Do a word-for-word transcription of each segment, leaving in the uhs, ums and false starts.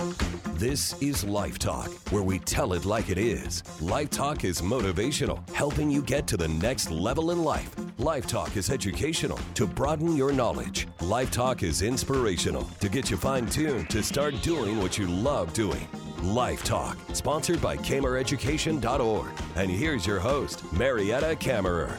This is Life Talk, where we tell it like it is. Life Talk is motivational, helping you get to the next level in life. Life Talk is educational, to broaden your knowledge. Life Talk is inspirational, to get you fine-tuned to start doing what you love doing. Life Talk, sponsored by Kamer Education dot org. And here's your host, Marietta Kammerer.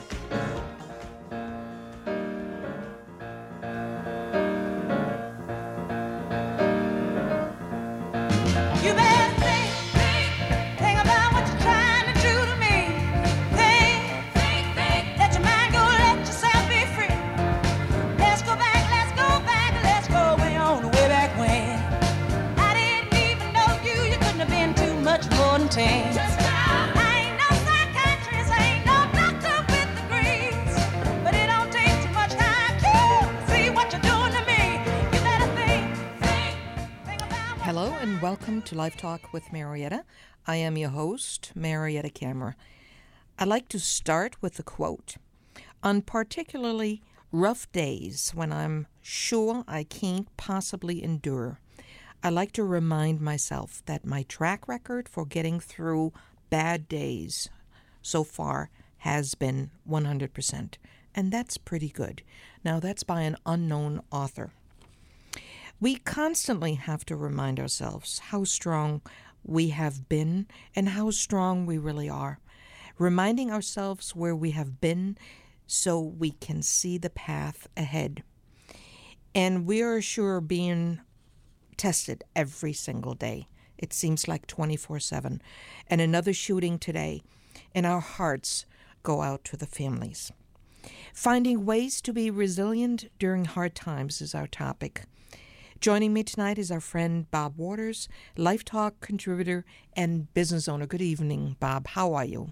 Hello and welcome to Life Talk with Marietta. I am your host, Marietta Kammerer. I'd like to start with a quote. On particularly rough days when I'm sure I can't possibly endure, I like to remind myself that my track record for getting through bad days so far has been one hundred percent, and that's pretty good. Now, that's by an unknown author. We constantly have to remind ourselves how strong we have been and how strong we really are, reminding ourselves where we have been so we can see the path ahead. And we are sure being tested every single day. It seems like twenty-four seven. And another shooting today, and our hearts go out to the families. Finding ways to be resilient during hard times is our topic. Joining me tonight is our friend Bob Waters, Life Talk contributor and business owner. Good evening, Bob. How are you?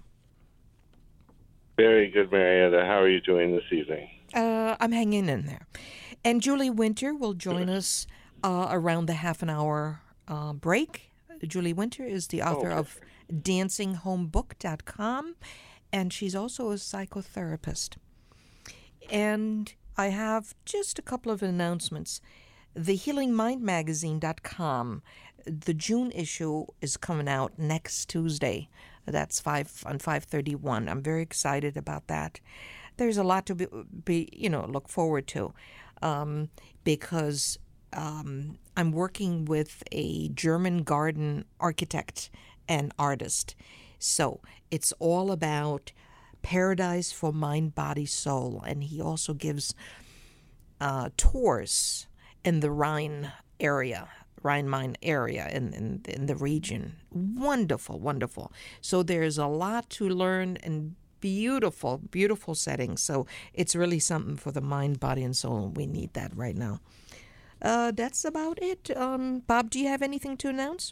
Very good, Marietta. How are you doing this evening? Uh, I'm hanging in there. And Julie Winter will join us uh, around the half an hour uh, break. Julie Winter is the author oh, of dancing home book dot com, and she's also a psychotherapist. And I have just a couple of announcements. The healing mind magazine dot com, the June issue is coming out next Tuesday. That's five on five thirty-one. I'm very excited about that. There's a lot to be, be you know, look forward to um, because um, I'm working with a German garden architect and artist. So it's all about paradise for mind, body, soul. And he also gives uh, tours in the Rhine area, Rhine-Main area in, in, in the region. Wonderful, wonderful. So there's a lot to learn and beautiful, beautiful settings. So it's really something for the mind, body, and soul. We need that right now. Uh, that's about it. Um, Bob, do you have anything to announce?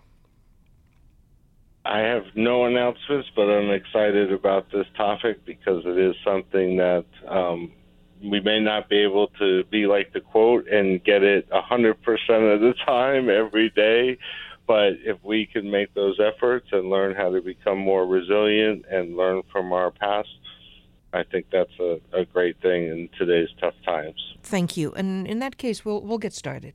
I have no announcements, but I'm excited about this topic because it is something that um, we may not be able to be like the quote and get it one hundred percent of the time every day, but if we can make those efforts and learn how to become more resilient and learn from our past, I think that's a, a great thing in today's tough times. Thank you. And in that case, we'll we'll get started.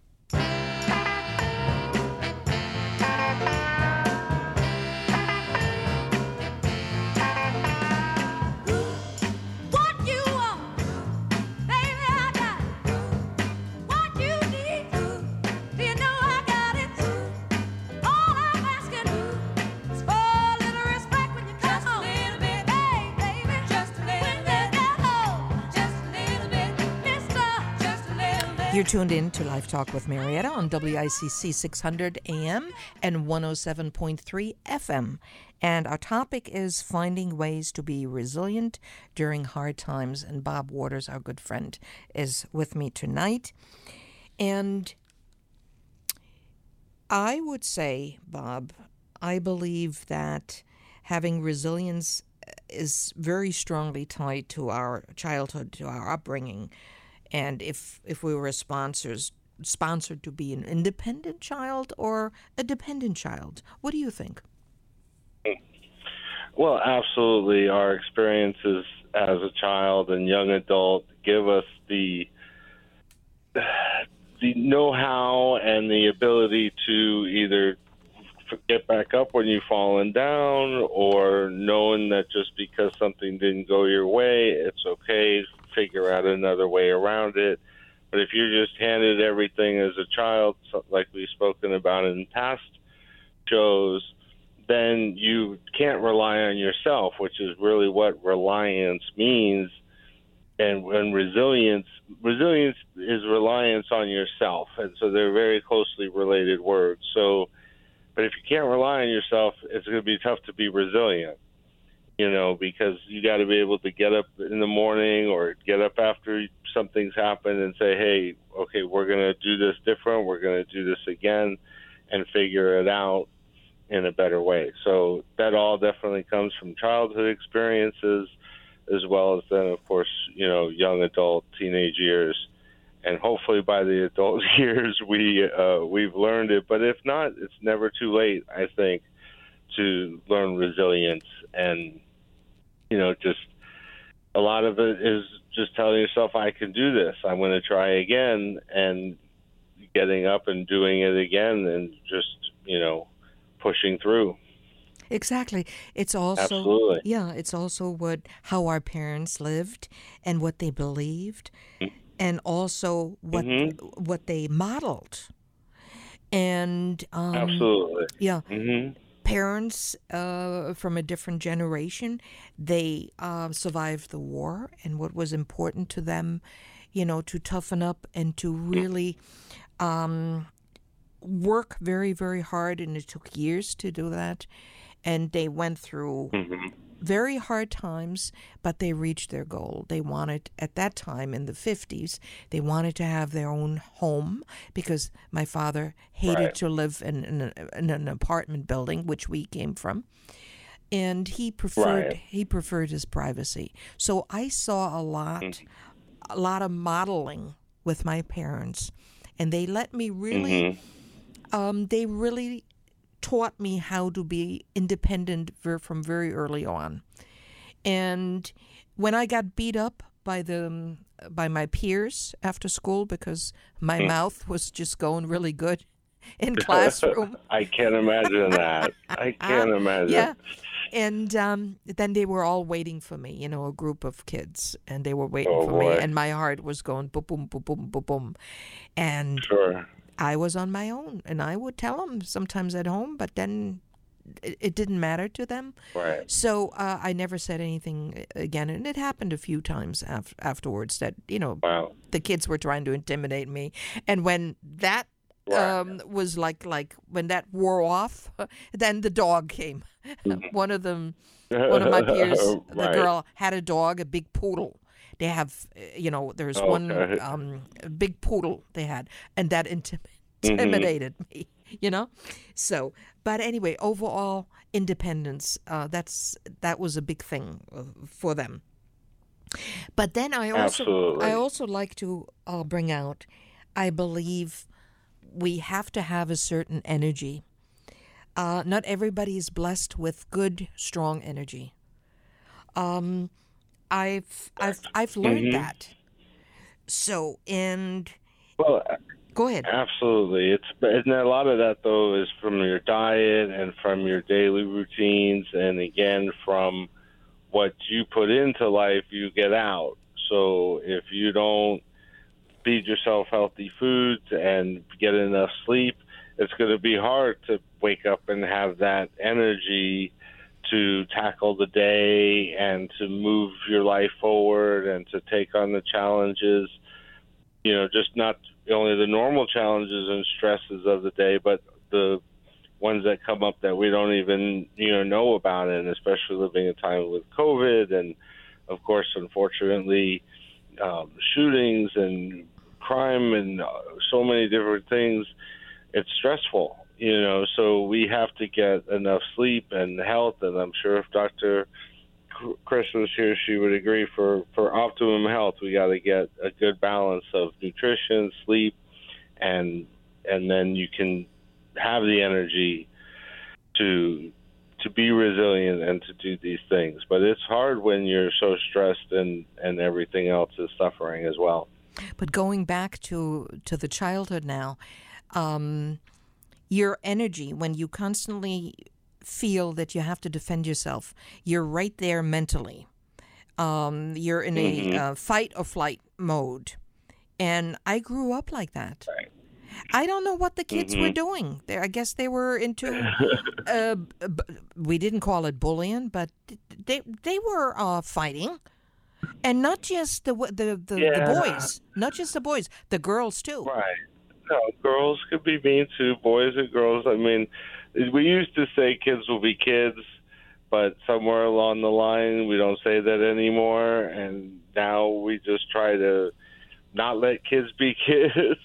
You're tuned in to Life Talk with Marietta on W I C C six hundred A M and one oh seven point three F M. And our topic is finding ways to be resilient during hard times. And Bob Waters, our good friend, is with me tonight. And I would say, Bob, I believe that having resilience is very strongly tied to our childhood, to our upbringing. And if if we were sponsors sponsored to be an independent child or a dependent child, what do you think? Well, absolutely. Our experiences as a child and young adult give us the the know-how and the ability to either get back up when you've fallen down, or knowing that just because something didn't go your way, it's okay, figure out another way around it. But if you're just handed everything as a child, like we've spoken about in past shows, then you can't rely on yourself, which is really what reliance means. And when resilience, resilience is reliance on yourself. And so they're very closely related words. So, but if you can't rely on yourself, it's going to be tough to be resilient, you know, because you got to be able to get up in the morning or get up after something's happened and say, hey, okay, we're going to do this different. We're going to do this again and figure it out in a better way. So that all definitely comes from childhood experiences, as well as then, of course, you know, young adult, teenage years. And hopefully by the adult years, we, uh, we've learned it. But if not, it's never too late, I think, to learn resilience. And, you know, just a lot of it is just telling yourself, I can do this. I'm going to try again, and getting up and doing it again, and just, you know, pushing through. Exactly. It's also Absolutely. yeah, it's also what how our parents lived and what they believed, mm-hmm. and also what mm-hmm. what they modeled. And um, absolutely. Yeah. Mm-hmm. Parents uh, from a different generation, they uh, survived the war, and what was important to them, you know, to toughen up and to really um, work very, very hard, and it took years to do that. And they went through mm-hmm. very hard times, but they reached their goal. They wanted, at that time in the fifties, they wanted to have their own home, because my father hated right. to live in, in, a, in an apartment building, which we came from. And he preferred right. he preferred his privacy. So I saw a lot, mm-hmm. a lot of modeling with my parents, and they let me really, mm-hmm. um, they really taught me how to be independent ver- from very early on. And when I got beat up by the um, by my peers after school because my mm. mouth was just going really good in classroom. I can't imagine that. I can't imagine. Yeah. And um, then they were all waiting for me, you know, a group of kids, and they were waiting oh, for boy. me, and my heart was going boom, boom, boom, boom, boom, boom. And sure. I was on my own, and I would tell them sometimes at home, but then it, it didn't matter to them. Right. So uh, I never said anything again, and it happened a few times af- afterwards that, you know, wow. the kids were trying to intimidate me. And when that right. um, was like, like when that wore off, then the dog came. Mm-hmm. One of them, one of my peers, right. the girl, had a dog, a big poodle. They have, you know, there's okay. one um, big poodle they had, and that intim- intimidated mm-hmm. me, you know. So, but anyway, overall independence, uh, that's that was a big thing uh, for them. But then I also Absolutely. I also like to uh, bring out, I believe we have to have a certain energy. Uh, not everybody is blessed with good, strong energy. Um. I've I've I've learned mm-hmm. that. So and well, go ahead. Absolutely, it's and a lot of that though is from your diet and from your daily routines, and again from what you put into life, you get out. So if you don't feed yourself healthy foods and get enough sleep, it's going to be hard to wake up and have that energy to tackle the day and to move your life forward and to take on the challenges, you know, just not only the normal challenges and stresses of the day, but the ones that come up that we don't even, you know, know about, and especially living in time with COVID and, of course, unfortunately, um, shootings and crime and so many different things. It's stressful. You know, so we have to get enough sleep and health, and I'm sure if Doctor Chris was here, she would agree. For, for optimum health, we got to get a good balance of nutrition, sleep, and and then you can have the energy to to be resilient and to do these things. But it's hard when you're so stressed and, and everything else is suffering as well. But going back to, to the childhood now, um, your energy, when you constantly feel that you have to defend yourself, you're right there mentally. Um, you're in Mm-hmm. a uh, fight or flight mode. And I grew up like that. Right. I don't know what the kids Mm-hmm. were doing. They, I guess they were into, uh, b- we didn't call it bullying, but they they were uh, fighting. And not just the w- the, the, Yeah. the boys, not just the boys, the girls too. Right. No, girls could be mean too. Boys and girls. I mean, we used to say kids will be kids, but somewhere along the line we don't say that anymore. And now we just try to not let kids be kids.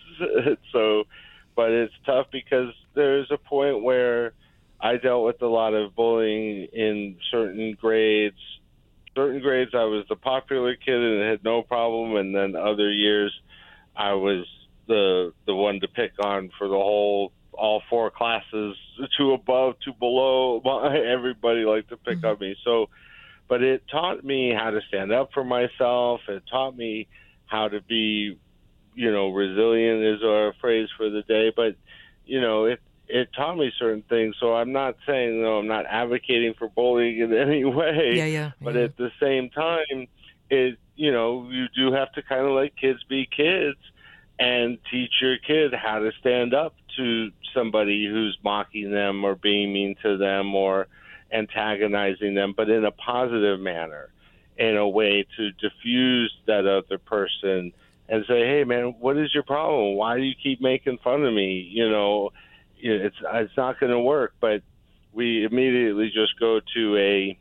So, but it's tough because there's a point where I dealt with a lot of bullying in certain grades. Certain grades I was the popular kid and had no problem, and then other years I was the the one to pick on for the whole all four classes, two above, two below. Everybody liked to pick Mm-hmm. on me. So, but it taught me how to stand up for myself. It taught me how to be, you know, resilient is our phrase for the day. But, you know, it it taught me certain things. So I'm not saying, no, I'm not advocating for bullying in any way. Yeah, yeah. But yeah. at the same time, it, you know, you do have to kind of let kids be kids and teach your kid how to stand up to somebody who's mocking them or being mean to them or antagonizing them, but in a positive manner, in a way to diffuse that other person and say, hey, man, what is your problem? Why do you keep making fun of me? You know, it's it's not going to work. But we immediately just go to a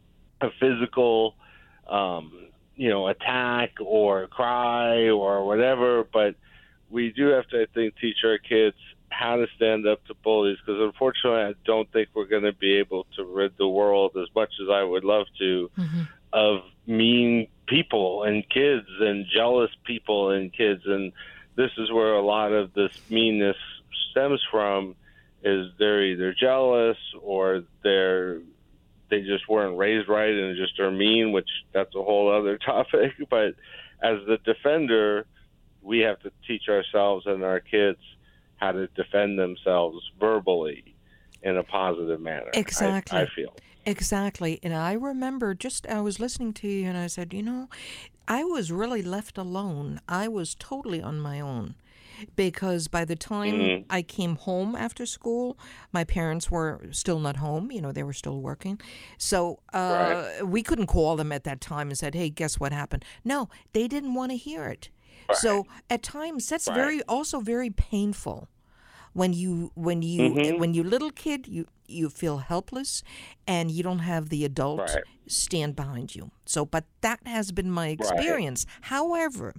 a physical, um, you know, attack or cry or whatever. But we do have to, I think, teach our kids how to stand up to bullies, because unfortunately I don't think we're going to be able to rid the world, as much as I would love to, Mm-hmm. of mean people and kids and jealous people and kids. And this is where a lot of this meanness stems from, is they're either jealous or they're they just weren't raised right and just are mean, which that's a whole other topic. But as the defender, we have to teach ourselves and our kids how to defend themselves verbally in a positive manner. Exactly. I, I feel. Exactly. And I remember just, I was listening to you and I said, you know, I was really left alone. I was totally on my own. Because by the time Mhm. I came home after school, my parents were still not home. You know, they were still working. So uh, we couldn't call them at that time and said, hey, guess what happened? No, they didn't want to hear it. So at times that's Right. very also very painful. When you when you Mhm. when you little kid, you you feel helpless, and you don't have the adult Right. stand behind you. So, but that has been my experience. However,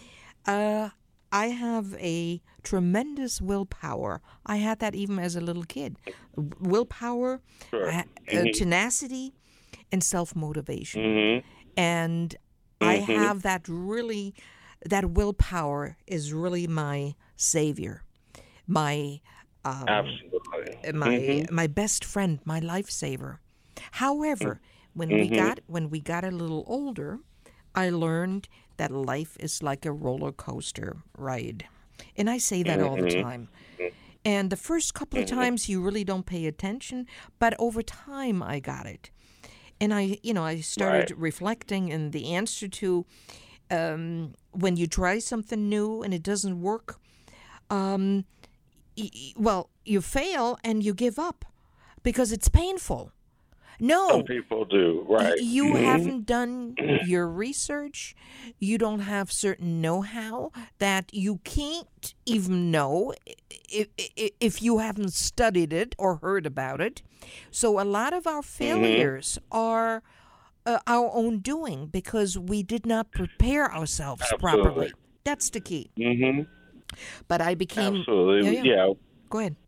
uh, I have a tremendous willpower. I had that even as a little kid. W- Willpower, Sure. I ha- uh, Mhm. tenacity, and self-motivation. Mhm. And I Mhm. have that really, that willpower is really my savior, my um, Absolutely. my Mhm. my best friend, my lifesaver. However, when we Mhm. got when we got a little older, I learned that life is like a roller coaster ride, and I say that all the Mhm. time. And the first couple of times you really don't pay attention, but over time I got it. And I, you know, I started Right. reflecting, and the answer to um, when you try something new and it doesn't work, um, y- y- well, you fail and you give up because it's painful. No, Some people do, y- right. you Mhm. haven't done your research. You don't have certain know-how that you can't even know if, if you haven't studied it or heard about it. So a lot of our failures are uh, our own doing because we did not prepare ourselves Absolutely. properly. That's the key. Mhm. But I became... Absolutely. Yeah, yeah. Yeah. Go ahead.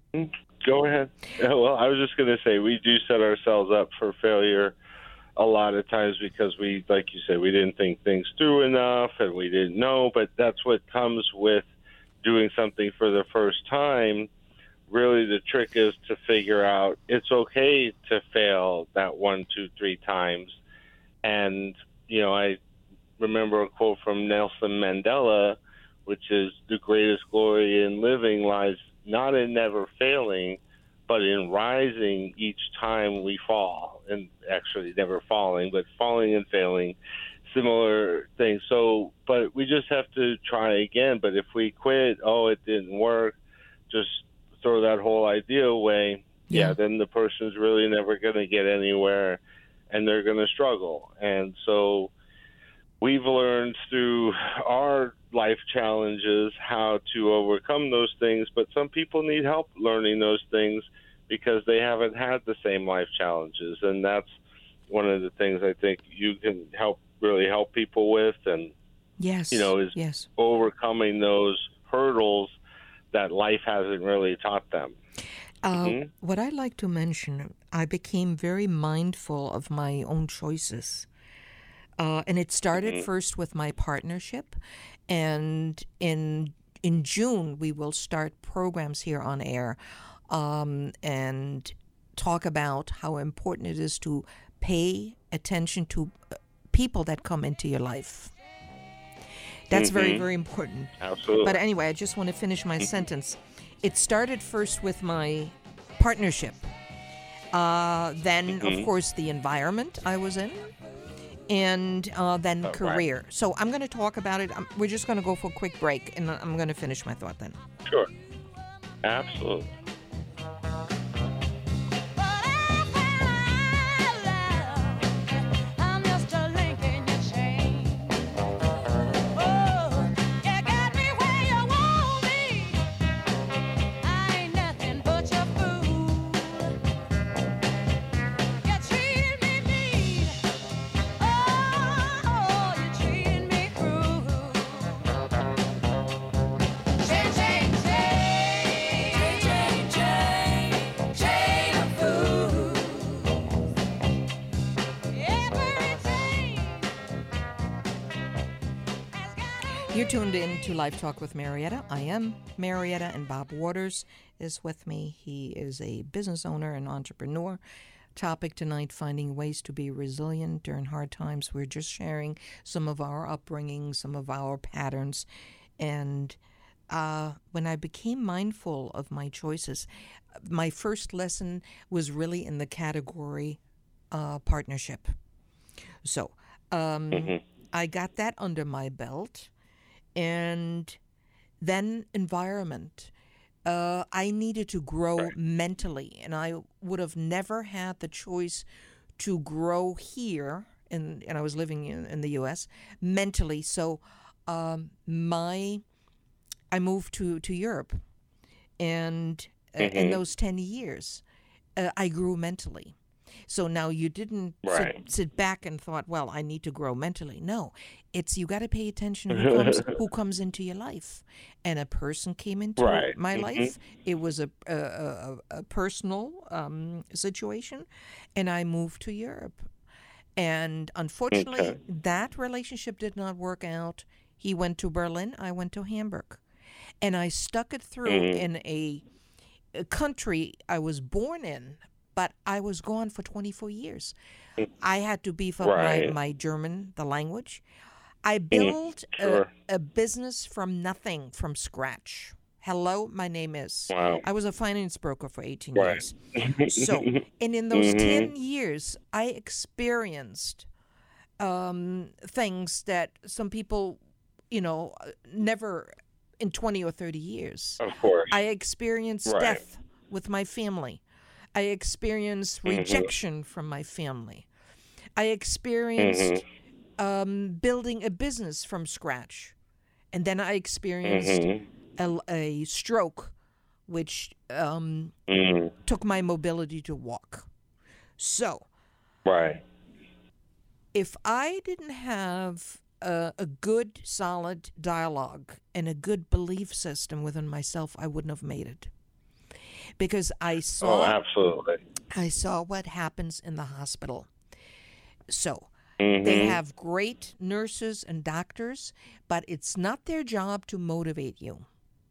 Go ahead. Yeah, well, I was just going to say we do set ourselves up for failure a lot of times because we, like you said, we didn't think things through enough and we didn't know. But that's what comes with doing something for the first time. Really, the trick is to figure out it's okay to fail that one, two, three times. And, you know, I remember a quote from Nelson Mandela, which is, the greatest glory in living lies not in never failing, but in rising each time we fall. And actually never falling, but falling and failing, similar things. So, but we just have to try again. But if we quit, oh, it didn't work, just throw that whole idea away. Yeah, yeah then the person's really never going to get anywhere, and they're going to struggle. And so we've learned through our life challenges how to overcome those things, but some people need help learning those things because they haven't had the same life challenges. And that's one of the things I think you can help really help people with, and yes, you know, is yes. overcoming those hurdles that life hasn't really taught them. Uh, mm-hmm. What I'd like to mention, I became very mindful of my own choices. Uh, and it started mm-hmm. first with my partnership. And in in June, we will start programs here on air um, and talk about how important it is to pay attention to people that come into your life. That's mm-hmm. very, very important. Absolutely. But anyway, I just want to finish my sentence. It started first with my partnership. Uh, then, mm-hmm. of course, the environment I was in. And uh, then oh, career. Right. So I'm going to talk about it. I'm, we're just going to go for a quick break, and I'm going to finish my thought then. Sure. Absolutely. You're tuned in to Live Talk with Marietta. I am Marietta, and Bob Waters is with me. He is a business owner and entrepreneur. Topic tonight, finding ways to be resilient during hard times. We're just sharing some of our upbringing, some of our patterns. And uh, when I became mindful of my choices, my first lesson was really in the category uh, partnership. So um, mm-hmm. I got that under my belt. And then environment. Uh, I needed to grow right. mentally, and I would have never had the choice to grow here, in, and I was living in, in the U S mentally. So um, my, I moved to, to Europe, and uh, mm-hmm. in those ten years, uh, I grew mentally. So now you didn't right. sit, sit back and thought, well, I need to grow mentally. No, it's you got to pay attention to who comes, who comes into your life. And a person came into right. my mm-hmm. life. It was a, a, a, a personal um, situation, and I moved to Europe. And unfortunately, okay. that relationship did not work out. He went to Berlin. I went to Hamburg. And I stuck it through mm-hmm. in a, a country I was born in, but I was gone for twenty-four years. I had to beef up right. my, my German, the language. I built mm, sure. a, a business from nothing, from scratch. Hello, my name is. Wow. I was a finance broker for eighteen right. years. So, and in those mm-hmm. ten years, I experienced um, things that some people, you know, never in twenty or thirty years. Of course. I experienced right. death with my family. I experienced rejection mm-hmm. from my family. I experienced mm-hmm. um, building a business from scratch. And then I experienced mm-hmm. a, a stroke, which um, mm-hmm. took my mobility to walk. So, right. if I didn't have a, a good, solid dialogue and a good belief system within myself, I wouldn't have made it. Because I saw, oh, absolutely. I saw what happens in the hospital. So mm-hmm. they have great nurses and doctors, but it's not their job to motivate you.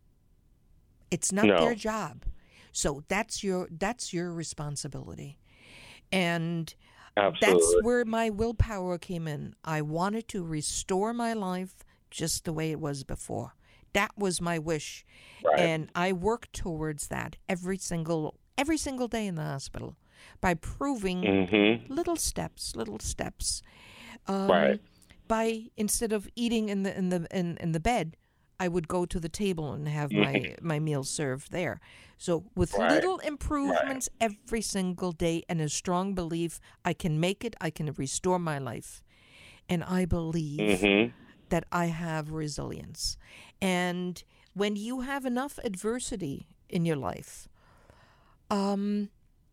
It's not no. their job. So that's your that's your responsibility. And Absolutely. That's where my willpower came in. I wanted to restore my life just the way it was before. That was my wish. Right. And I worked towards that every single every single day in the hospital by proving mm-hmm. little steps, little steps. Um, right. By instead of eating in the in the in, in the bed, I would go to the table and have my, my meals served there. So with right. little improvements right. every single day and a strong belief, I can make it, I can restore my life. And I believe mm-hmm. that I have resilience. And when you have enough adversity in your life, um,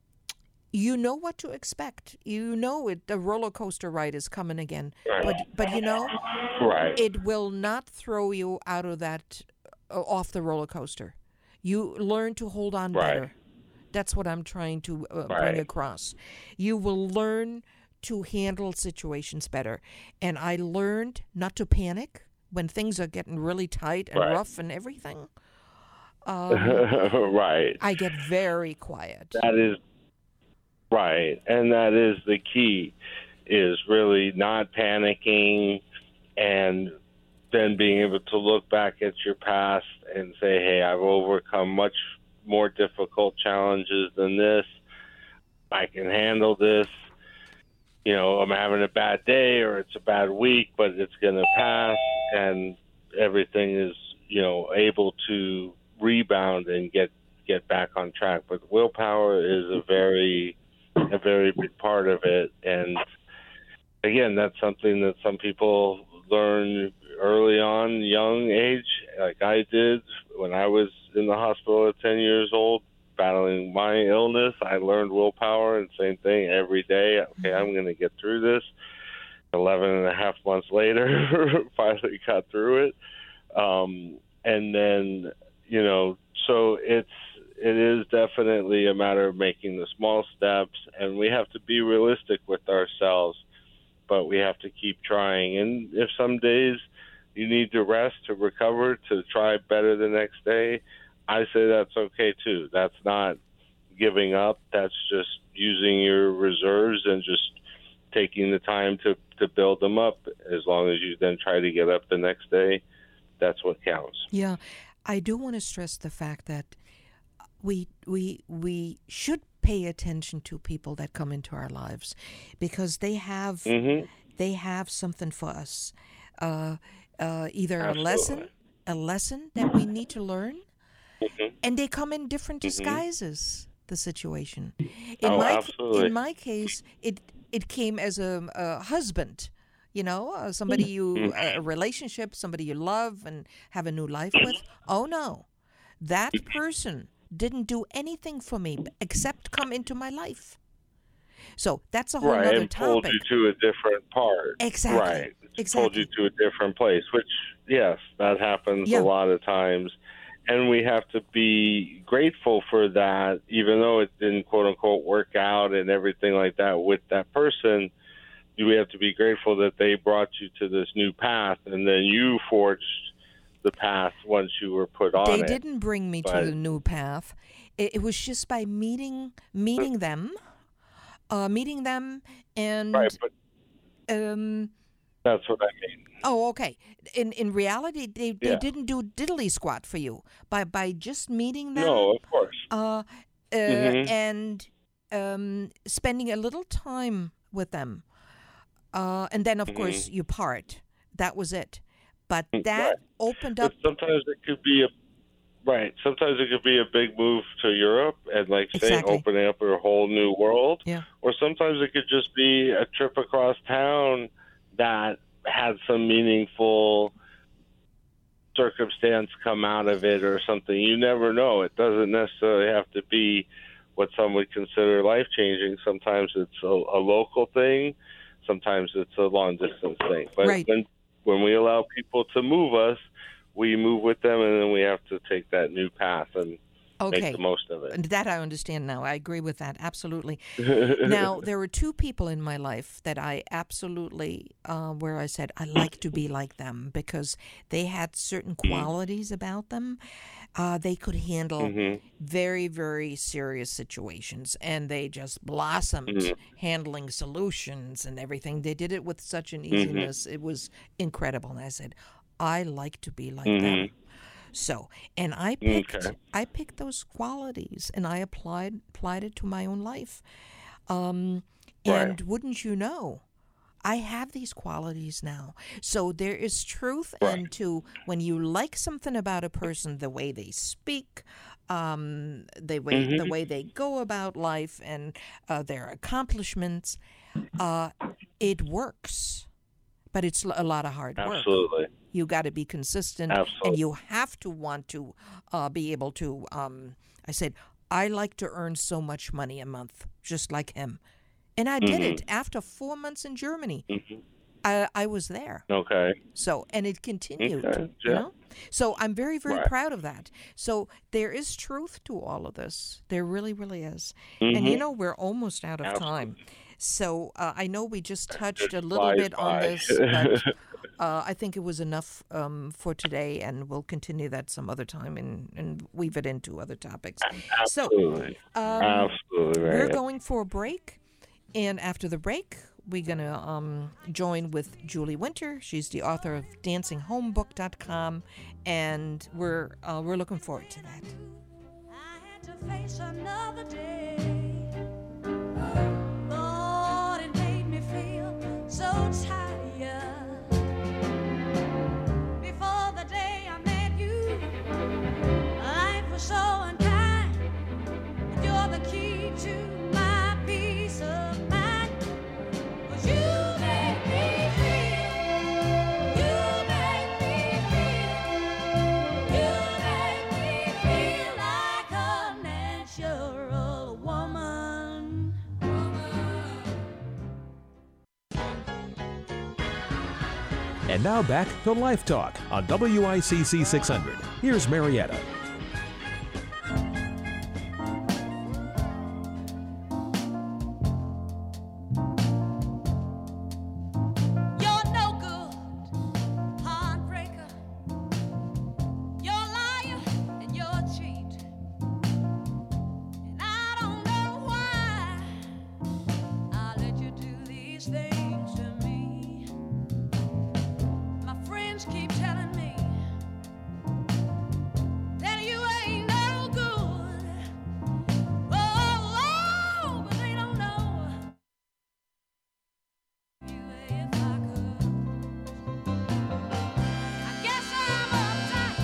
you know what to expect. You know it. The roller coaster ride is coming again. Right. But but you know, right. it will not throw you out of that, uh, off the roller coaster. You learn to hold on right. better. That's what I'm trying to uh, right. bring across. You will learn to handle situations better. And I learned not to panic when things are getting really tight and right. rough and everything. Um, right. I get very quiet. That is right. And that is the key, is really not panicking and then being able to look back at your past and say, hey, I've overcome much more difficult challenges than this. I can handle this. You know, I'm having a bad day or it's a bad week, but it's going to pass, and everything is, you know, able to rebound and get get back on track. But willpower is a very a very big part of it, and again, that's something that some people learn early on, young age, like I did when I was in the hospital at ten years old, battling my illness. I learned willpower, and same thing every day. Okay, I'm going to get through this. Eleven and a half months later, finally got through it. Um, and then, you know, so it's, it is definitely a matter of making the small steps, and we have to be realistic with ourselves, but we have to keep trying. And if some days you need to rest, to recover, to try better the next day, I say that's okay too. That's not giving up. That's just using your reserves and just taking the time to, to build them up. As long as you then try to get up the next day, that's what counts. Yeah. I do want to stress the fact that we we we should pay attention to people that come into our lives, because they have mm-hmm. they have something for us. Uh, uh, either Absolutely. a lesson, a lesson that we need to learn. Mm-hmm. And they come in different disguises, mm-hmm. the situation. In oh, my absolutely. in my case, it it came as a, a husband, you know, uh, somebody you mm-hmm. a relationship, somebody you love and have a new life with. Oh no, that person didn't do anything for me except come into my life. So that's a whole right, other and topic. pulled you to a different part. Exactly. Right. Exactly. Pulled you to a different place, which yes, that happens yeah. a lot of times. And we have to be grateful for that, even though it didn't, quote unquote, work out and everything like that with that person. We have to be grateful that they brought you to this new path, and then you forged the path once you were put on they it. They didn't bring me but, to the new path. It, it was just by meeting meeting them, uh, meeting them, and right, but um, that's what I mean. Oh, okay. In in reality, they, they yeah. didn't do diddly squat for you by by just meeting them. No, of course. Uh, uh mm-hmm. and um, spending a little time with them, uh, and then of mm-hmm. course you part. That was it. But that right. opened up. But sometimes it could be a right. Sometimes it could be a big move to Europe and, like, say, exactly. opening up a whole new world. Yeah. Or sometimes it could just be a trip across town that had some meaningful circumstance come out of it or something. You never know. It doesn't necessarily have to be what some would consider life-changing. Sometimes it's a, a local thing. Sometimes it's a long-distance thing. But right. when, when we allow people to move us, we move with them, and then we have to take that new path and okay. make the most of it. That I understand now. I agree with that. Absolutely. Now, there were two people in my life that I absolutely, uh, where I said, I like to be like them, because they had certain qualities about them Uh, they could handle Mm-hmm. very, very serious situations, and they just blossomed Mm-hmm. handling solutions and everything. They did it with such an Mm-hmm. easiness. It was incredible. And I said, I like to be like Mm-hmm. them. So, and I picked, Okay. I picked those qualities, and I applied applied it to my own life. Um, and Right. wouldn't you know, I have these qualities now. So there is truth Right. into when you like something about a person, the way they speak, um, the way the Mm-hmm. way they go about life, and uh, their accomplishments. Uh, it works, but it's a lot of hard work. Absolutely. You got to be consistent, and Absolutely. you have to want to uh, be able to. Um, I said, I like to earn so much money a month, just like him. And I did it after four months in Germany. Mm-hmm. I, I was there. Okay. So, and it continued, Okay, you yeah. know? So I'm very, very Right. proud of that. So there is truth to all of this. There really, really is. Mm-hmm. And you know, we're almost out of Absolutely. time. So uh, I know we just touched a It little flies bit on by. this, but uh, I think it was enough um, for today, and we'll continue that some other time and, and weave it into other topics. So Absolutely. um, Absolutely. we're Right. going for a break, and after the break, we're going to um, join with Julie Winter. She's the author of dancing home book dot com, and we're uh, we're looking forward to that. I had to face another day. Lord, it made me feel so tired. Before the day I met you, life was so unkind. And you're the key to my peace of mind. 'Cause you make me feel, you make me feel, you make me feel like a natural woman. And now back to Life Talk on W I C C six hundred. Here's Marietta. You're no good, heartbreaker. You're a liar and you're a cheat. And I don't know why I let you do these things to me. My friends keep telling me that you ain't no good. Oh, oh, but they don't know you if I could. I guess I'm uptight,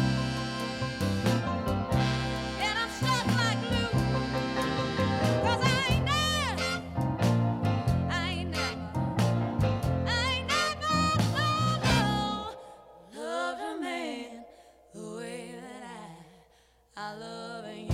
and I'm stuck like glue. 'Cause I ain't never, I ain't never, I ain't never, no, no, loved a man the way that I, I love you.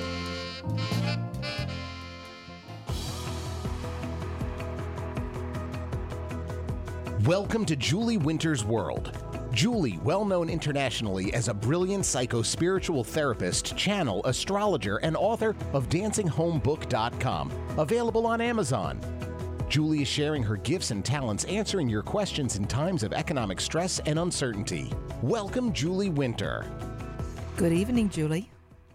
Welcome to Julie Winter's World. Julie, well known internationally as a brilliant psycho-spiritual therapist, channel, astrologer, and author of dancing home book dot com, available on Amazon. Julie is sharing her gifts and talents answering your questions in times of economic stress and uncertainty. Welcome, Julie Winter. Good evening, Julie.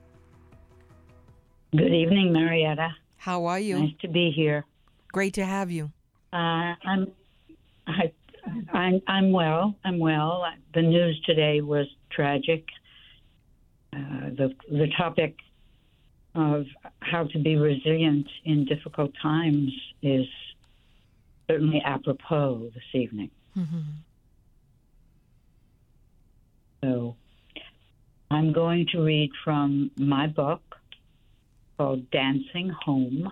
Good evening, Marietta. How are you? Nice to be here. Great to have you. Uh, I'm, I, I'm, I'm well. I'm well. The news today was tragic. Uh, the the topic of how to be resilient in difficult times is certainly apropos this evening. So, I'm going to read from my book called Dancing Home.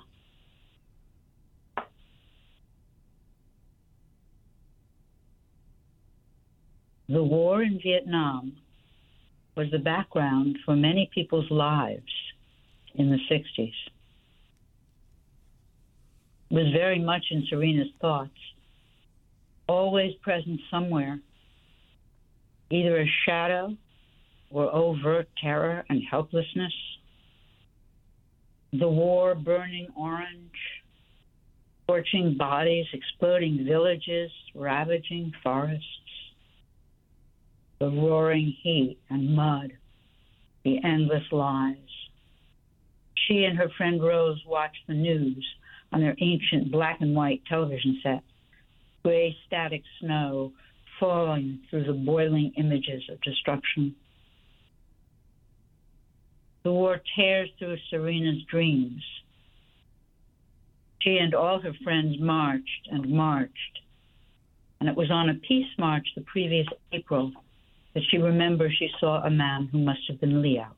The war in Vietnam was the background for many people's lives in the sixties. It was very much in Serena's thoughts, always present somewhere, either a shadow or overt terror and helplessness. The war burning orange, scorching bodies, exploding villages, ravaging forests. The roaring heat and mud, the endless lies. She and her friend Rose watched the news on their ancient black and white television set, gray static snow falling through the boiling images of destruction. The war tears through Serena's dreams. She and all her friends marched and marched, and it was on a peace march the previous April that she remembers she saw a man who must have been Leo.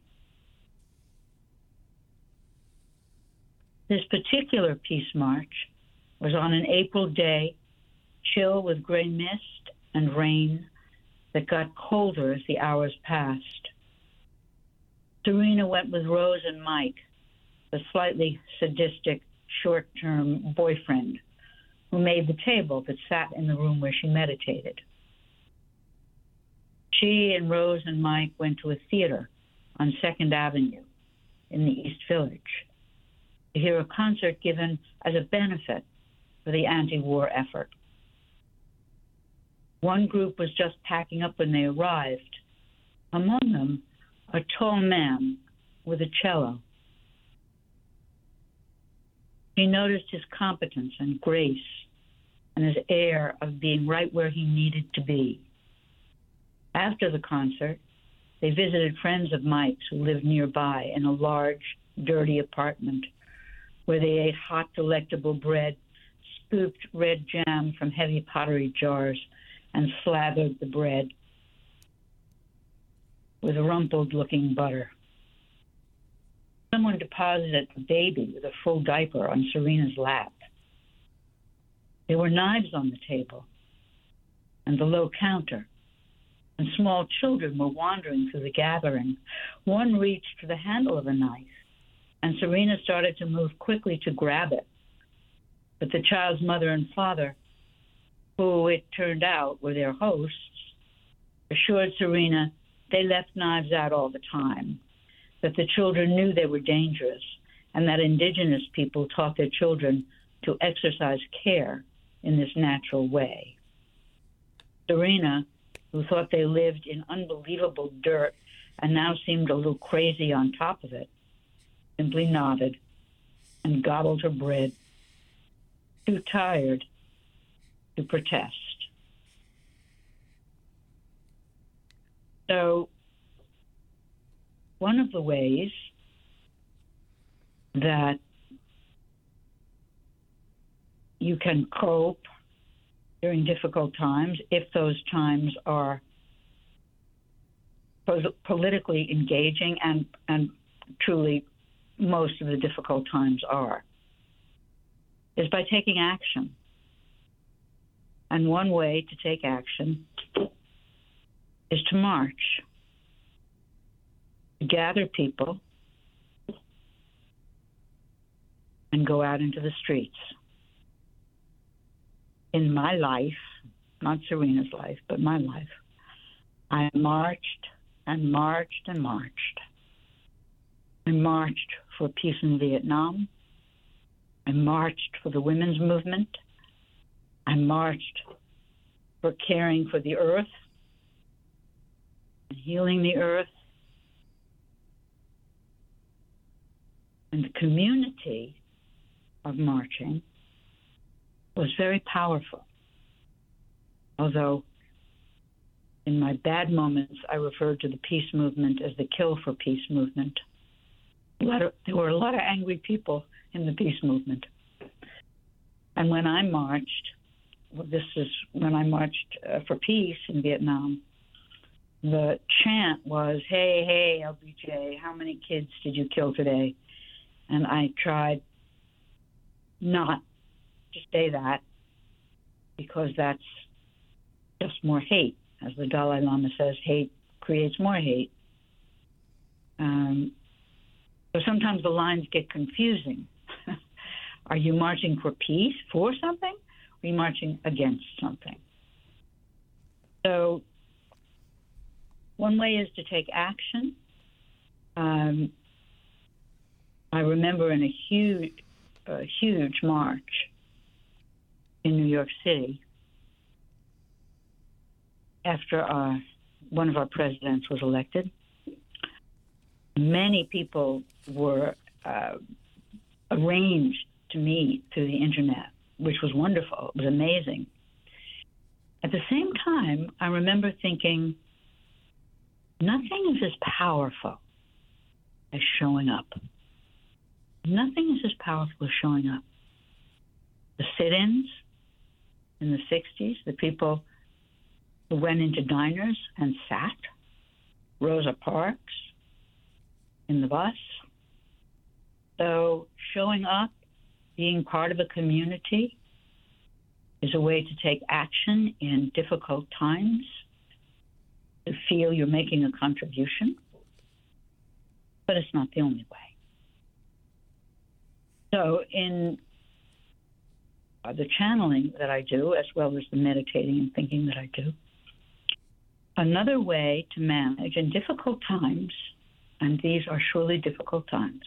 This particular peace march was on an April day, chill with gray mist and rain that got colder as the hours passed. Serena went with Rose and Mike, the slightly sadistic short-term boyfriend who made the table that sat in the room where she meditated. She and Rose and Mike went to a theater on Second Avenue in the East Village to hear a concert given as a benefit for the anti-war effort. One group was just packing up when they arrived. Among them, a tall man with a cello. She noticed his competence and grace and his air of being right where he needed to be. After the concert, they visited friends of Mike's who lived nearby in a large, dirty apartment where they ate hot, delectable bread, scooped red jam from heavy pottery jars, and slathered the bread with rumpled-looking butter. Someone deposited a baby with a full diaper on Serena's lap. There were knives on the table and the low counter, and small children were wandering through the gathering. One reached for the handle of a knife, and Serena started to move quickly to grab it. But the child's mother and father, who it turned out were their hosts, assured Serena they left knives out all the time, that the children knew they were dangerous, and that indigenous people taught their children to exercise care in this natural way. Serena, who thought they lived in unbelievable dirt and now seemed a little crazy on top of it, simply nodded and gobbled her bread, too tired to protest. So, one of the ways that you can cope during difficult times, if those times are politically engaging, and, and truly most of the difficult times are, is by taking action. And one way to take action is to march, to gather people and go out into the streets. In my life, not Serena's life, but my life, I marched and marched and marched. I marched for peace in Vietnam. I marched for the women's movement. I marched for caring for the earth and healing the earth. And the community of marching was very powerful. Although in my bad moments, I referred to the peace movement as the kill for peace movement. A lot of, there were a lot of angry people in the peace movement. And when I marched, well, this is when I marched uh, for peace in Vietnam, the chant was, hey, hey, L B J, how many kids did you kill today? And I tried not to say that, because that's just more hate. As the Dalai Lama says, hate creates more hate. Um, so sometimes the lines get confusing. Are you marching for peace, for something? Or are you marching against something? So one way is to take action. Um, I remember in a huge, uh, huge march in New York City, after our, one of our presidents was elected, Many people were uh, arranged to meet through the internet, which was wonderful. It was amazing. At the same time, I remember thinking, nothing is as powerful as showing up. Nothing is as powerful as showing up. The sit-ins in the sixties, the people who went into diners and sat, Rosa Parks in the bus. So showing up, being part of a community, is a way to take action in difficult times, to feel you're making a contribution, but it's not the only way. So in uh, the channeling that I do, as well as the meditating and thinking that I do, another way to manage in difficult times, and these are surely difficult times,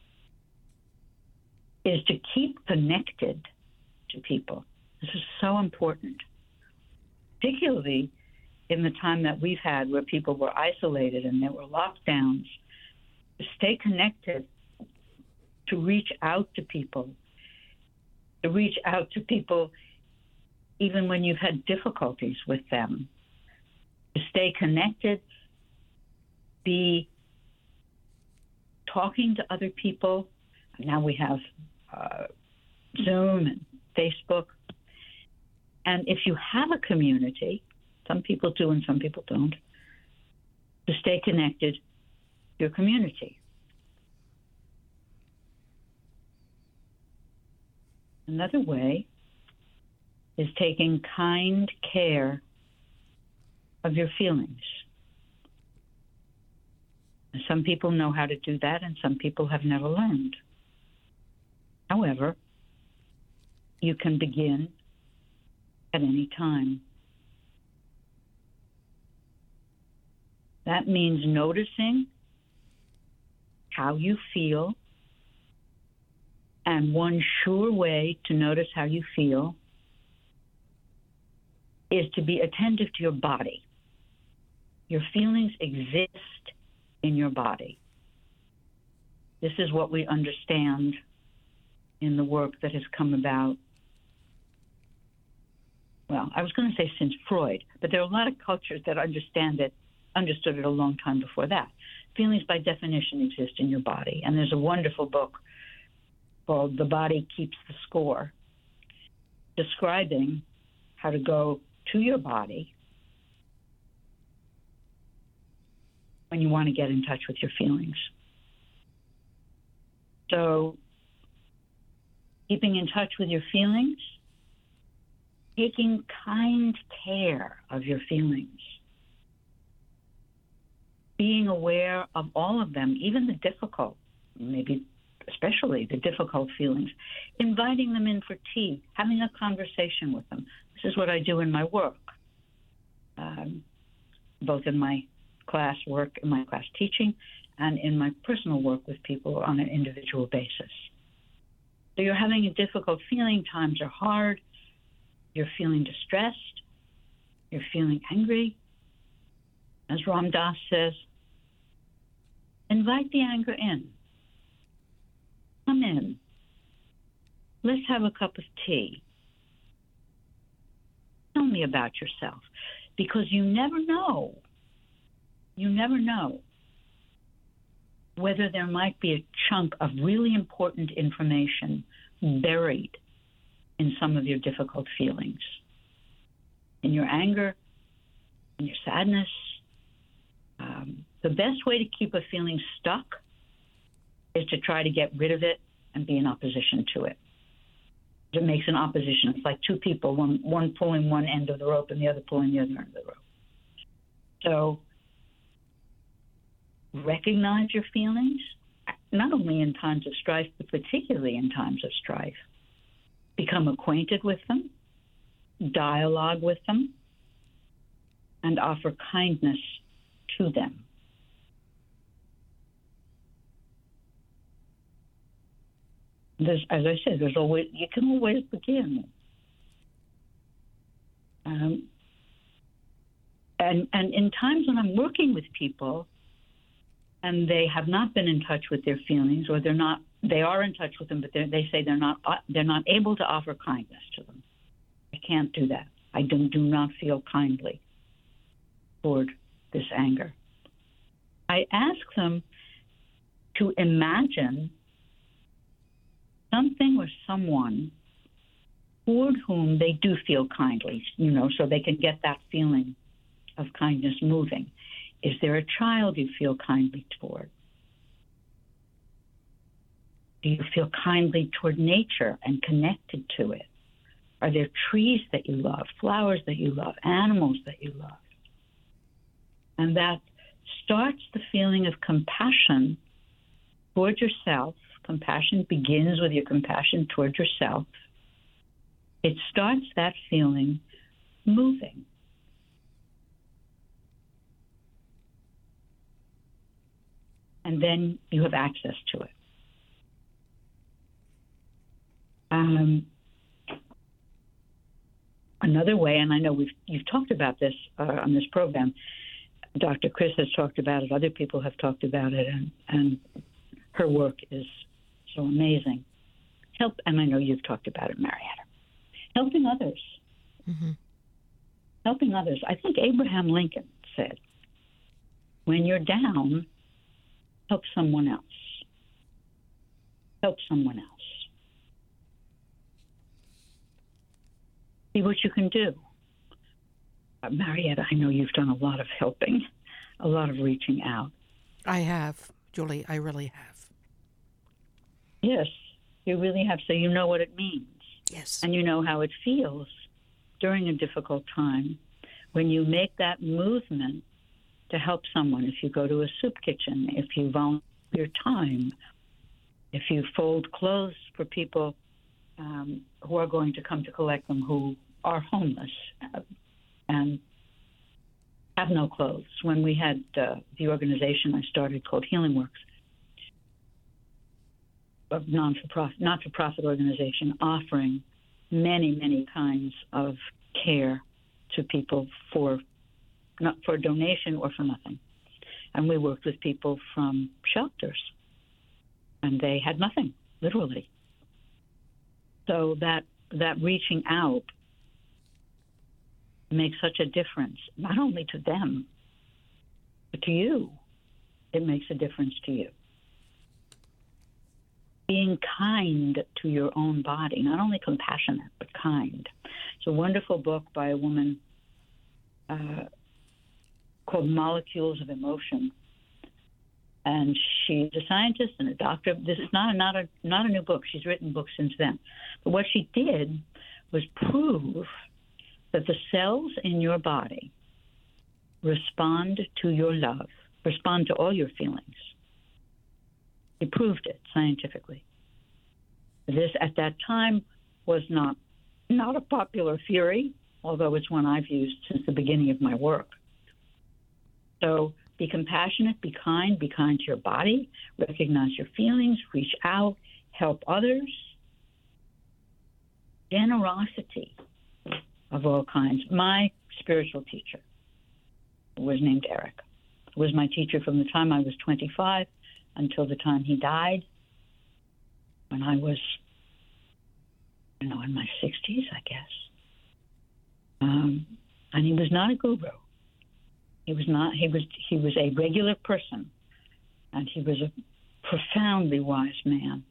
is to keep connected to people. This is so important, particularly in the time that we've had where people were isolated and there were lockdowns. To stay connected, to reach out to people, to reach out to people even when you've had difficulties with them, to stay connected, be talking to other people. Now we have uh, Zoom and Facebook. And if you have a community, some people do and some people don't, to stay connected to your community. Another way is taking kind care of your feelings. And some people know how to do that, and some people have never learned. However, you can begin at any time. That means noticing how you feel, and one sure way to notice how you feel is to be attentive to your body. Your feelings exist in your body. This is what we understand in the work that has come about. Well, I was going to say since Freud, but there are a lot of cultures that understand it, understood it a long time before that. Feelings, by definition, exist in your body. And there's a wonderful book called The Body Keeps the Score, describing how to go to your body when you want to get in touch with your feelings. So, keeping in touch with your feelings, taking kind care of your feelings, being aware of all of them, even the difficult, maybe especially the difficult feelings, inviting them in for tea, having a conversation with them. This is what I do in my work, um, both in my class work, in my class teaching, and in my personal work with people on an individual basis. So you're having a difficult feeling, times are hard, you're feeling distressed, you're feeling angry. As Ram Dass says, invite the anger in. Come in. Let's have a cup of tea. Tell me about yourself. Because you never know, you never know whether there might be a chunk of really important information buried in some of your difficult feelings. In your anger, in your sadness. Um, the best way to keep a feeling stuck is to try to get rid of it and be in opposition to it. It makes an opposition. It's like two people, one, one pulling one end of the rope and the other pulling the other end of the rope. So recognize your feelings, not only in times of strife, but particularly in times of strife. Become acquainted with them, dialogue with them, and offer kindness to them. There's, as I said, there's always you can always begin. Um, and and in times when I'm working with people, and they have not been in touch with their feelings, or they're not, they are in touch with them, but they're- they say they're not, they're not able to offer kindness to them. I can't do that. I do, do not feel kindly toward this anger. I ask them to imagine something or someone toward whom they do feel kindly, you know, so they can get that feeling of kindness moving. Is there a child you feel kindly toward? Do you feel kindly toward nature and connected to it? Are there trees that you love, flowers that you love, animals that you love? And that starts the feeling of compassion toward yourself. Compassion begins with your compassion toward yourself. It starts that feeling moving. And then you have access to it. Um, another way, and I know we've you've talked about this uh, on this program, Doctor Chris has talked about it, other people have talked about it, and, and her work is so amazing. Help, and I know you've talked about it, Marietta. Helping others. Mm-hmm. Helping others. I think Abraham Lincoln said, when you're down, help someone else. Help someone else. See what you can do. Uh, Marietta, I know you've done a lot of helping, a lot of reaching out. I have, Julie. I really have. Yes, you really have. So you know what it means. Yes. And you know how it feels during a difficult time when you make that movement to help someone. If you go to a soup kitchen, if you volunteer your time, if you fold clothes for people um, who are going to come to collect them, who are homeless uh, and have no clothes. When we had uh, the organization I started called Healing Works, a non-for-profit, not-for-profit organization offering many, many kinds of care to people for not for donation or for nothing. And we worked with people from shelters, and they had nothing, literally. So that that reaching out makes such a difference, not only to them, but to you. It makes a difference to you. Being kind to your own body, not only compassionate, but kind. It's a wonderful book by a woman uh, called Molecules of Emotion. And she's a scientist and a doctor. This is not a, not a not a new book. She's written books since then. But what she did was prove that the cells in your body respond to your love, respond to all your feelings. He proved it scientifically. This, at that time, was not not a popular theory, although it's one I've used since the beginning of my work. So be compassionate, be kind, be kind to your body, recognize your feelings, reach out, help others. Generosity of all kinds. My spiritual teacher was named Eric. He was my teacher from the time I was twenty-five until the time he died, when I was, you know, in my sixties, I guess. Um, and he was not a guru. He was not. He was. He was a regular person, and he was a profoundly wise man.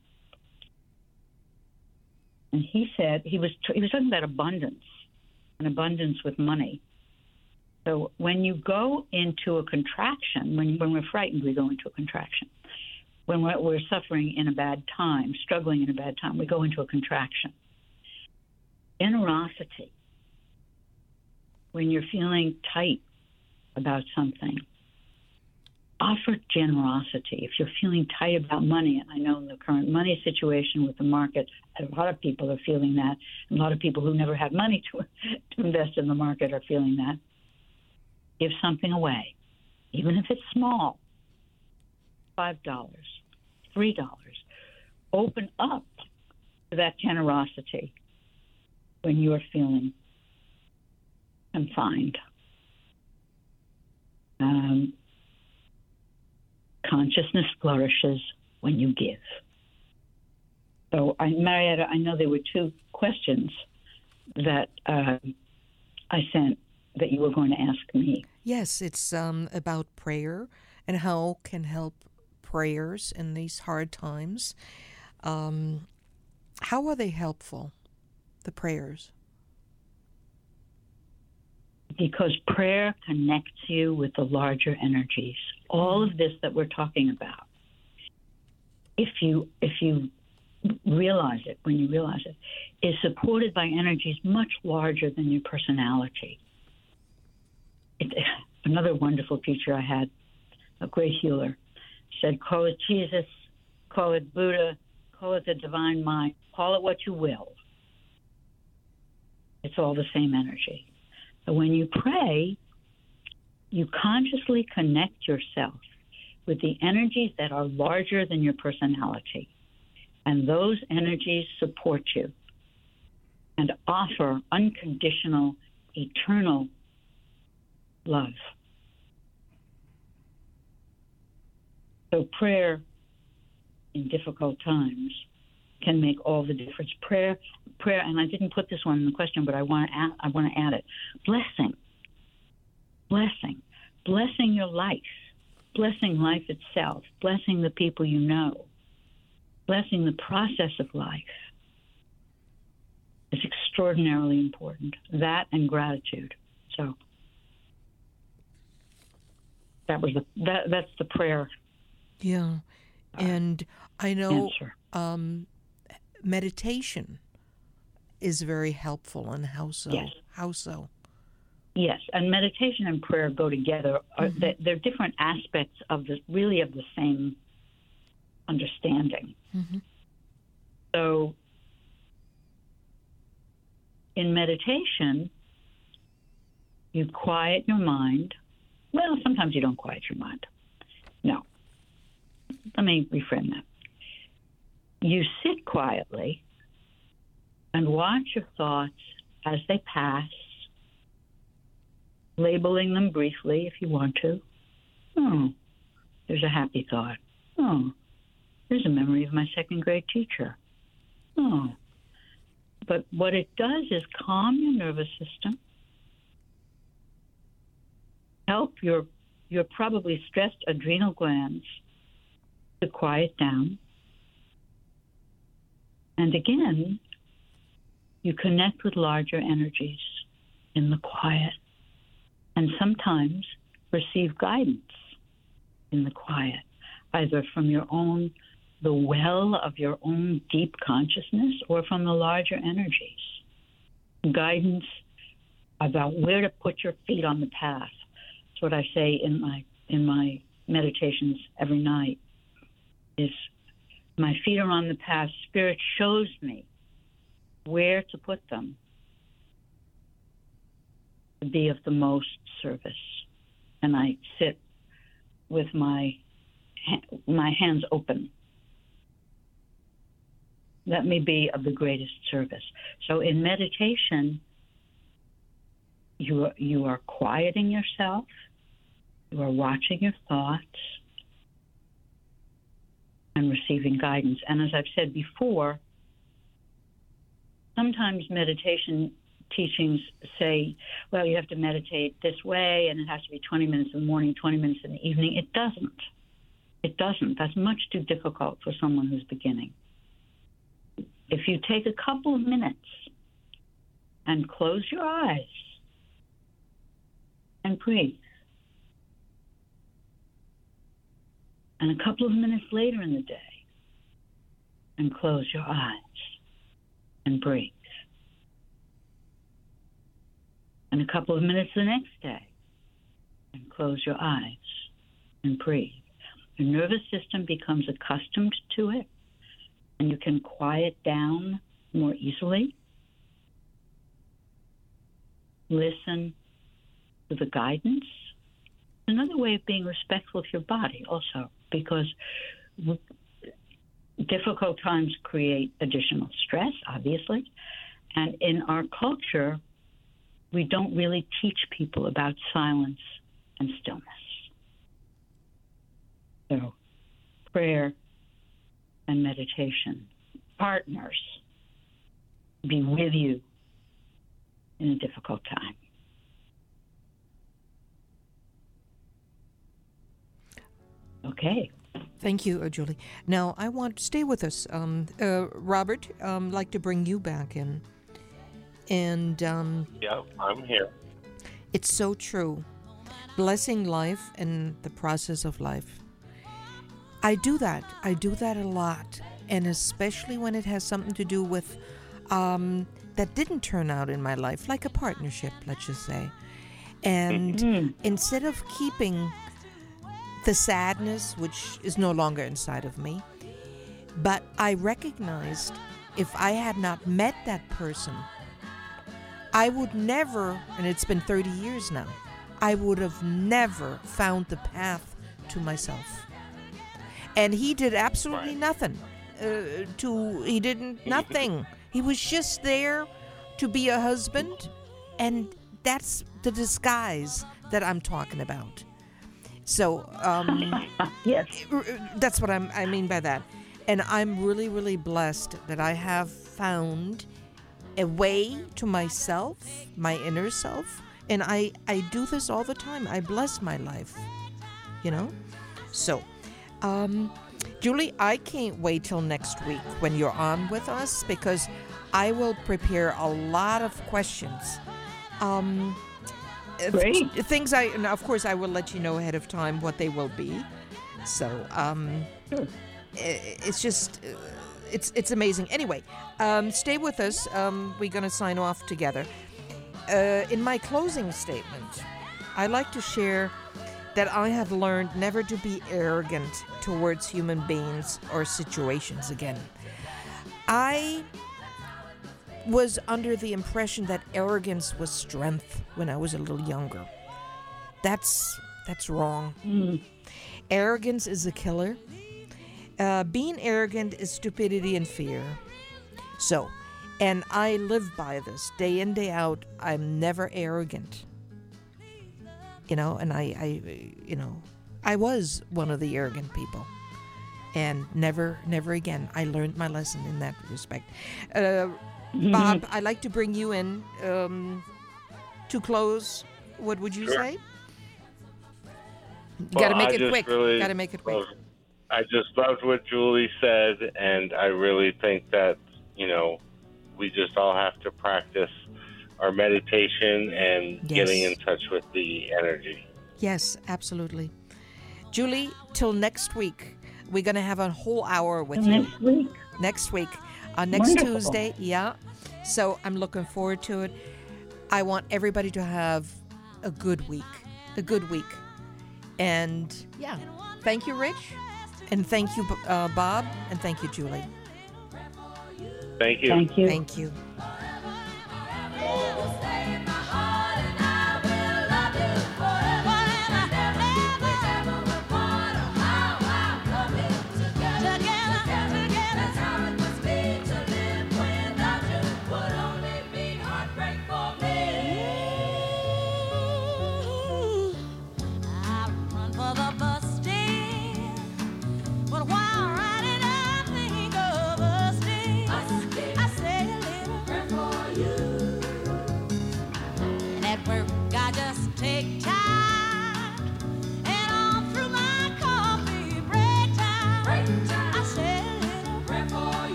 And he said he was. He was talking about abundance, and abundance with money. So when you go into a contraction, when when we're frightened, we go into a contraction. When we're, we're suffering in a bad time, struggling in a bad time, we go into a contraction. Generosity. When you're feeling tight about something, offer generosity. If you're feeling tight about money, and I know in the current money situation with the market, a lot of people are feeling that. A lot of people who never had money to, to invest in the market are feeling that. Give something away, even if it's small. five dollars, three dollars. Open up to that generosity when you're feeling confined. Um, consciousness flourishes when you give. So, I, Marietta, I know there were two questions that uh, I sent that you were going to ask me. Yes, it's um, about prayer and how can help prayers in these hard times. Um, how are they helpful, the prayers? Because prayer connects you with the larger energies. All of this that we're talking about, if you if you realize it, when you realize it, is supported by energies much larger than your personality. It, another wonderful teacher I had, a great healer, said, call it Jesus, call it Buddha, call it the divine mind, call it what you will. It's all the same energy. But when you pray, you consciously connect yourself with the energies that are larger than your personality. And those energies support you and offer unconditional, eternal love. So prayer in difficult times can make all the difference. Prayer, prayer, and I didn't put this one in the question, but I want to add, I want to add it. Blessing, blessing, blessing your life, blessing life itself, blessing the people you know, blessing the process of life is extraordinarily important. That and gratitude. So that was the that that's the prayer. Yeah, and I know answer. Um, meditation is very helpful, and how so? Yes. How so? Yes, and meditation and prayer go together. Mm-hmm. They're, they're different aspects of the really of the same understanding. Mm-hmm. So, in meditation, you quiet your mind. Well, sometimes you don't quiet your mind. No. Let me reframe that. You sit quietly and watch your thoughts as they pass, labeling them briefly if you want to. Oh, there's a happy thought. Oh, there's a memory of my second grade teacher. Oh. But what it does is calm your nervous system, help your your probably stressed adrenal glands to quiet down. And again, you connect with larger energies in the quiet, and sometimes receive guidance in the quiet, either from your own, the well of your own deep consciousness, or from the larger energies. Guidance about where to put your feet on the path. That's what I say in my in my meditations every night. Is my feet are on the path. Spirit shows me where to put them to be of the most service. And I sit with my my hands open. Let me be of the greatest service. So in meditation, you are, you are quieting yourself. You are watching your thoughts and receiving guidance. And as I've said before, sometimes meditation teachings say, well, you have to meditate this way, and it has to be twenty minutes in the morning, twenty minutes in the evening. It doesn't. It doesn't. That's much too difficult for someone who's beginning. If you take a couple of minutes and close your eyes and breathe, and a couple of minutes later in the day, and close your eyes and breathe. And a couple of minutes the next day, and close your eyes and breathe. Your nervous system becomes accustomed to it, and you can quiet down more easily. Listen to the guidance. Another way of being respectful of your body also, because difficult times create additional stress, obviously. And in our culture, we don't really teach people about silence and stillness. So, prayer and meditation, partners, be with you in a difficult time. Okay. Thank you, uh, Julie. Now, I want to stay with us. Um, uh, Robert, um, like to bring you back in. And um, Yeah, I'm here. it's so true. Blessing life and the process of life. I do that. I do that a lot. And especially when it has something to do with um, that didn't turn out in my life, like a partnership, let's just say. And Mm-hmm. instead of keeping the sadness, which is no longer inside of me, but I recognized if I had not met that person, I would never, and it's been thirty years now, I would have never found the path to myself. And he did absolutely Right. nothing. Uh, to he didn't nothing. He was just there to be a husband, and that's the disguise that I'm talking about. So um, Yes. r- that's what I'm, I mean by that. And I'm really, really blessed that I have found a way to myself, my inner self. And I, I do this all the time. I bless my life, you know? So, um, Julie, I can't wait till next week when you're on with us, because I will prepare a lot of questions. Um, uh, Great. th- things I, and of course, I will let you know ahead of time what they will be. So, um, Sure. i- it's just, uh, it's it's amazing. Anyway, um, stay with us. Um, we're going to sign off together. Uh, in my closing statement, I like to share that I have learned never to be arrogant towards human beings or situations again. I was under the impression that arrogance was strength when I was a little younger. That's that's wrong. Arrogance is a killer. Uh, being arrogant is stupidity and fear. So, and I live by this day in, day out. I'm never arrogant. You know, and I, I, you know, I was one of the arrogant people. And never, never again. I learned my lesson in that respect. Uh, Bob, I'd like to bring you in um, to close. What would you Sure. say? Well, Got to make I it just quick. really Got to make it quick. love- I just loved what Julie said, and I really think that, you know, we just all have to practice our meditation and Yes. getting in touch with the energy. Yes, absolutely. Julie, till next week. We're going to have a whole hour with you. Next week. Next week. Uh, next Wonderful. Tuesday. Yeah. So I'm looking forward to it. I want everybody to have a good week. A good week. And yeah. Thank you, Rich. And thank you, uh, Bob. And thank you, Julie. Thank you. Thank you. Thank you.